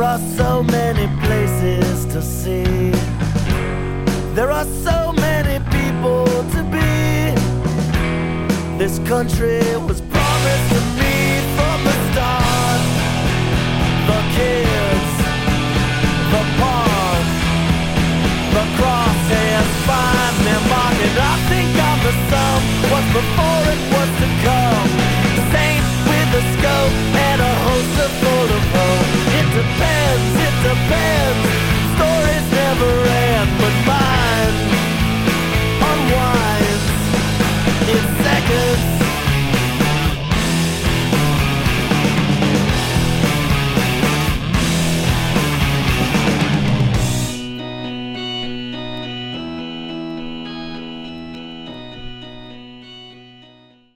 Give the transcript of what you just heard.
are so many places to see. There are so many people to be. This country was promised to me from the start. The kids, the park, the crosshairs find me marking. I think I'm the sum, what's before